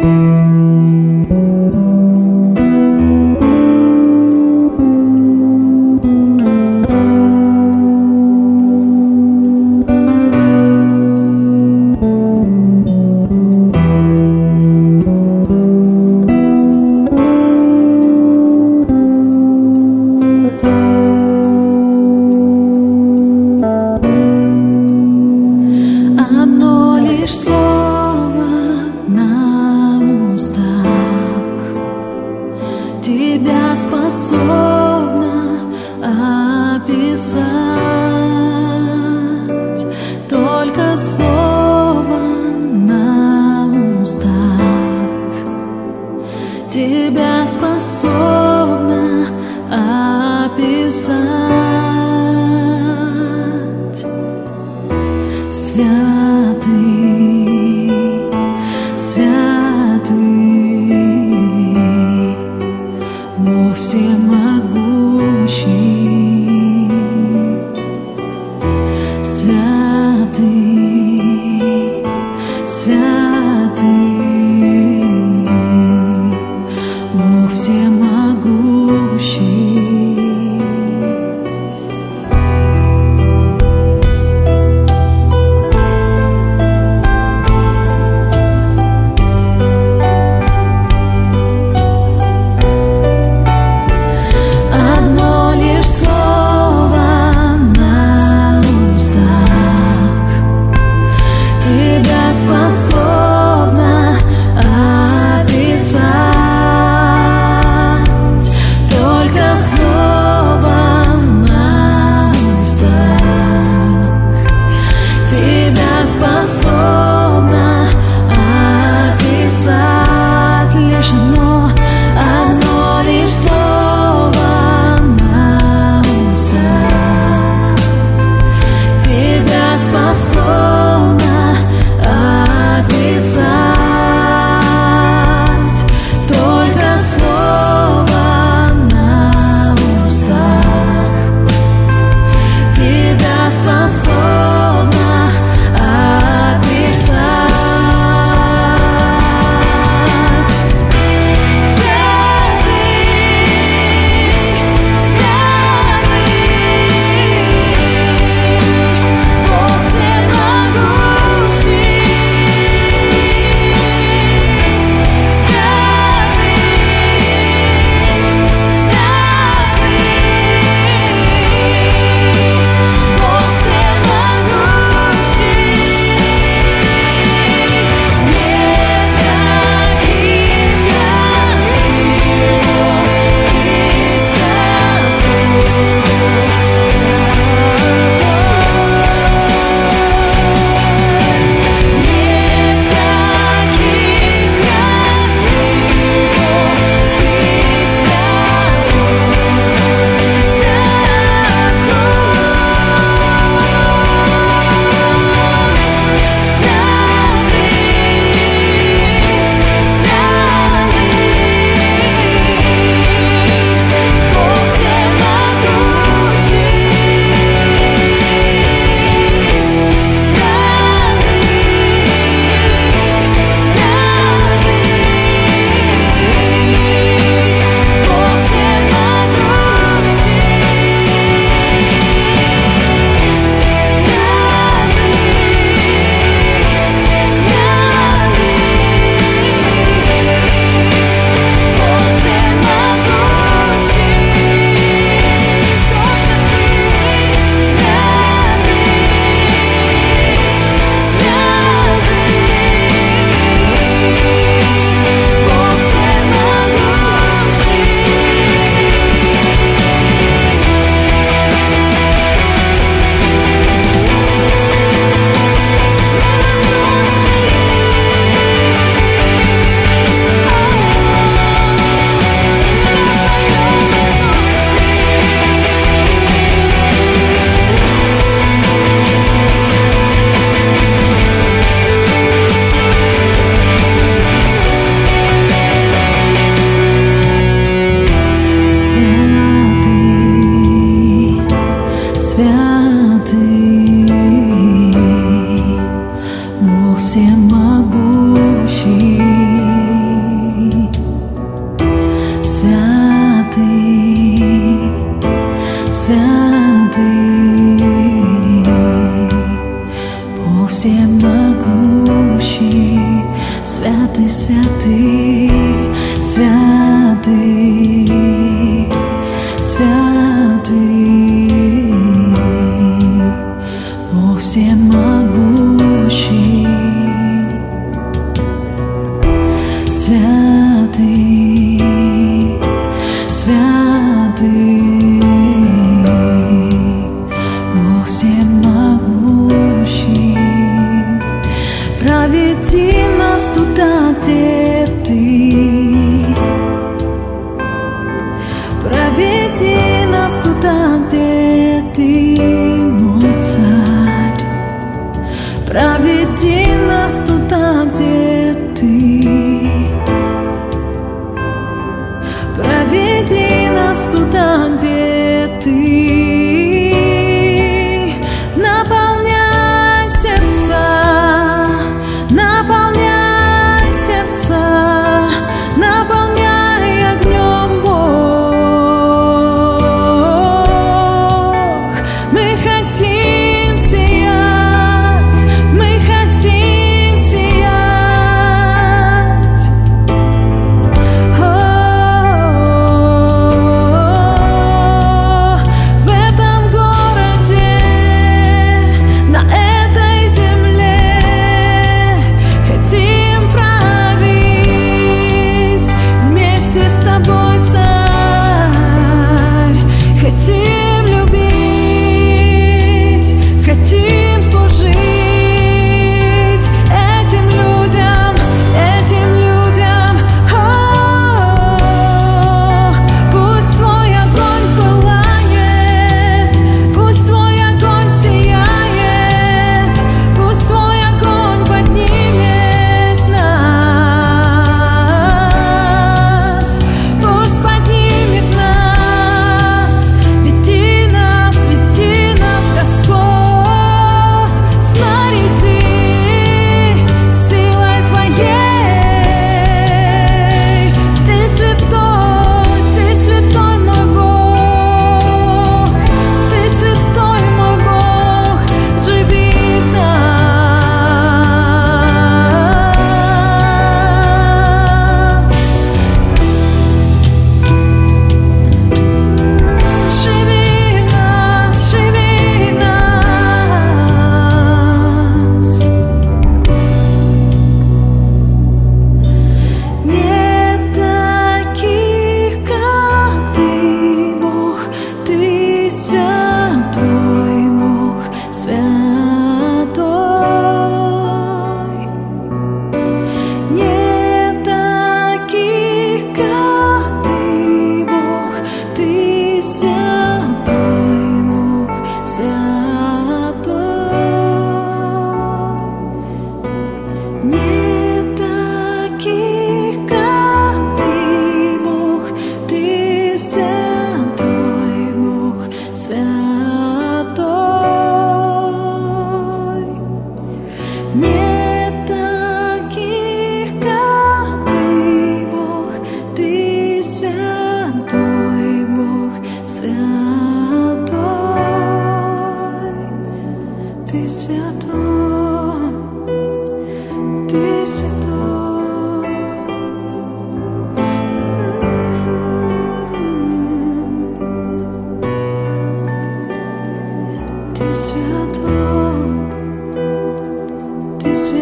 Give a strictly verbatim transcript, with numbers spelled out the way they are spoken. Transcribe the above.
Тебя способна описать только слово на устах. Тебя способна описать святый, святый, Бог всемогущий, святый, святый, Бог всемогущий. Святый, Бог всемогущий. проведи нас туда, где Ты. Проведи нас туда, где Ты, мой Царь. Проведи нас туда, где Ты. Проведи нас туда, где Ты. Наполняй сердца, наполняй сердца, наполняй огнем, Бог. Мы хотим сиять, мы хотим сиять. В этом городе, на этой земле хотим править вместе с Тобой, Царь. Хотим любить, хотим служить этим людям, этим людям. О, пусть Твой огонь пылает, пусть Твой огонь сияет, пусть Твой огонь поднимет нас, пусть поднимет нас. Веди нас, веди нас, Господь, снаряди силой Твоей. Ты святой, Ты святой мой Бог, Ты святой мой Бог, живи в нас. Живи в нас, живи в нас. Нет таких, как Ты, Бог, Ты святой, Бог, святой. Нет таких, как Ты, Бог, Ты святой, Бог, святой. Нет таких, как Ты, Бог, Ты святой, Бог, святой. Нет таких, как Ты, Бог, Ты святой, Бог, святой. Ты святой, Ты святой. Ты святой, Ты святой.